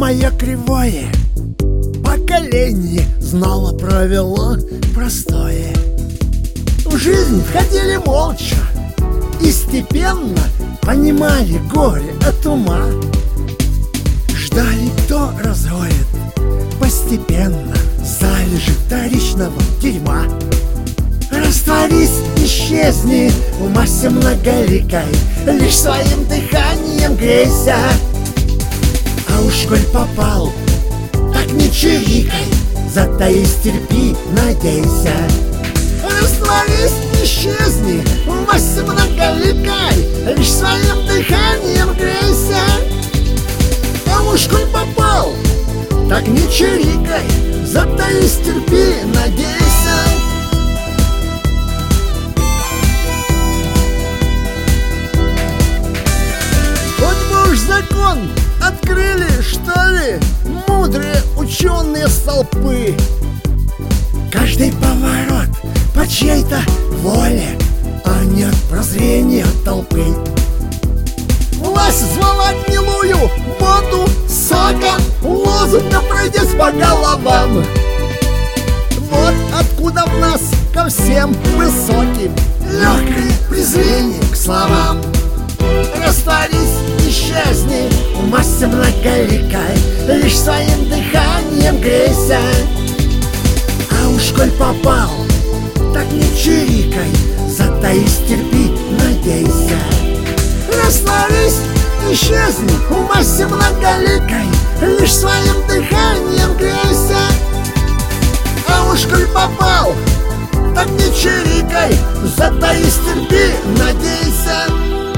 мое кривое поколение знало правило простое. В жизнь входили молча и степенно понимали горе от ума. Ждали, кто разгонит постепенно залежи вторичного дерьма. Растворись, исчезни в массе многоликой, лишь своим дыханием грейся. А уж коль попал, так не чирикай, затаись, терпи, надейся. Растворись, исчезни в массе многоликой, лишь своим дыханием грейся. А уж коль попал, так не чирикай, затаись, терпи, надейся. Хоть бы уж закон открыли, что ли, мудрые ученые столпы. Каждый поворот по чьей-то воле, а не от прозрения толпы. Власть звала гнилую воду соком, лозунга пройдясь по головам. Вот откуда в нас ко всем высоким легкое презрение к словам. Растворись, исчезни в массе многоликой, лишь своим дыханием грейся. А уж коль попал, так не чирикай, затаись, терпи, надейся. Растворись, исчезни в массе многоликой, лишь своим дыханием грейся. А уж коль попал, так не чирикай, затаись, терпи, надейся.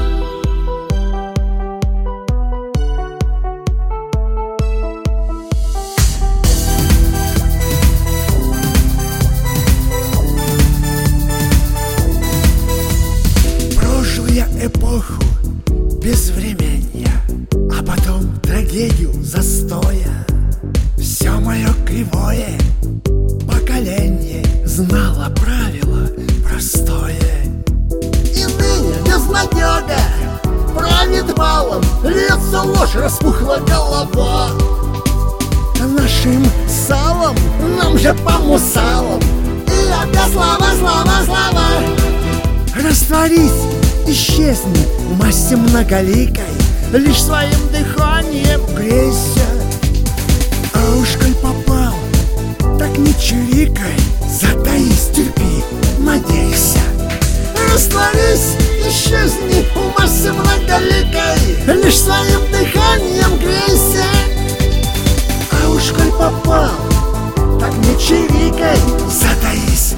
Эпоху безвременья, а потом трагедию застоя. Все мое кривое поколение знало правило простое. И ныне безнадега правит балом, льется ложь, распухла голова. Нашим салом, нам же по мусалам, и опять слава, слава, слава. Растворись, исчезни в массе многоликой, лишь своим дыханием грейся. А уж коль попал, так не чирикай, затаись, терпи, надейся. Растворись, исчезни в массе многоликой, лишь своим дыханием грейся. А уж коль попал, так не чирикай, затаись.